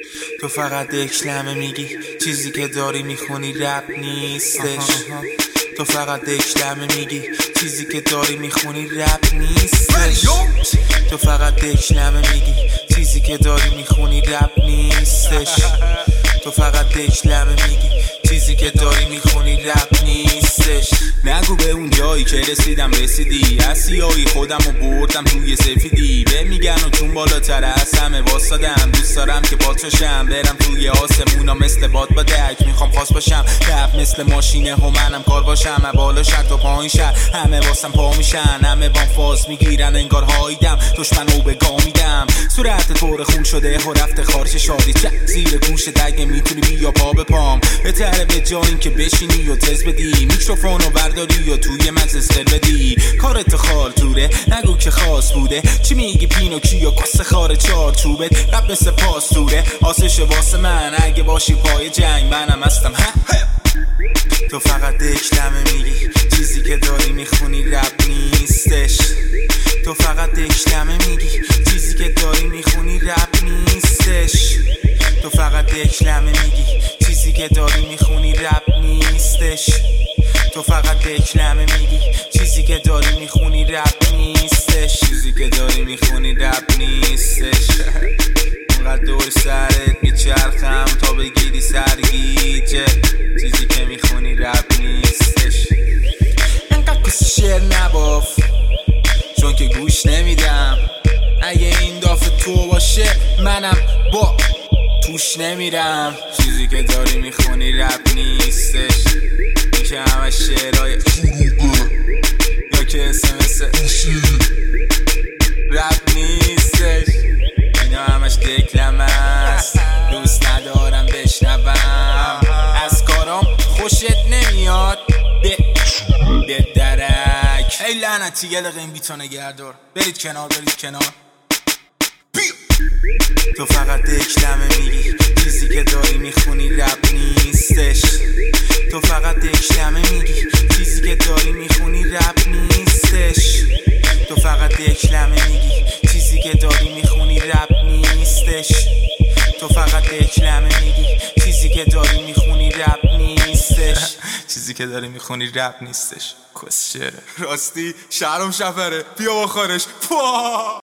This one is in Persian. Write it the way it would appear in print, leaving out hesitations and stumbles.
تو فقط یک لمه میگی چیزی که داری میخونی رپ نیستش. تو فقط یک لمه میگی چیزی که داری میخونی رپ نیستش. تو فقط یک لمه میگی چیزی که داری میخونی رپ نیستش. تو فقط یک لمه میگی چیزی که داری میخونی رپ نیستش. نگو به اون جایی که رسیدی از سیاهی خودمو بردم توی سفیدی. به میگن و چون بالاتر از همه واسادم، دوست دارم که باتشم برم توی آسمونا مثل باد با دک. میخوام خاص باشم رپ مثل ماشینه و منم کار باشم. بالا شد تا پایین شد همه واسم پا میشن، همه بام فاز میگیرن انگار هایدم دشمنو به گا میدم. صورت طور خون شده و رفته خارج شادی چک زیر گوش دگه میتونی بیا پا به پام. بهتره به جایی که بشینی و تز بدی، میکروفونو برداری و توی مجلس قل بدی. کارت خال توره نگو که خاص بوده، چی میگی پینوکیو کس خار چار چوبت. رب مثل پاستوره آسش واسه من، اگه باشی پای جنگ منم هستم. تو فقط یک لمه میگی چیزی که داری میخونی رپ نیستش. تو فقط یک لمه میگی چیزی که داری میخونی رپ نیستش. تو فقط یک لمه میگی چیزی که داری میخونی رپ نیستش. تو فقط یک لمه میگی چیزی که داری میخونی رپ نیستش. چیزی که داری میخونی رپ نیستش. اونقدر دور سرت میچرخم تا بگیری سرگیجه. چیزی که میخونی رپ نیستش. انقدر کسی شعر نباف چون که گوش نمیدم. اگه این دافه تو باشه منم با توش نمیرم. چیزی که داری میخونی رپ نیستش. این که همه شعرهای یا که اسمس رپ نیستش. اینا همش دکلمه است، دوست ندارم بشنوم. از کارام خوشت نمیاد به درک. ای لعنتی یه دقیقه این بیتو نگهدار. برید کنار برید کنار. تو فقط یک لمه میگی چیزی که داری میخونی رپ نیستش. تو فقط یک لمه میگی چیزی که داری میخونی رپ نیستش. تو فقط یک لمه میگی چیزی که داری میخونی رپ نیستش. تو فقط یک لمه میگی چیزی که داری میخونی رپ نیستش. چیزی که داری میخونی رپ نیستش. کس شعره راستی شهرم شفره بیا با خارش.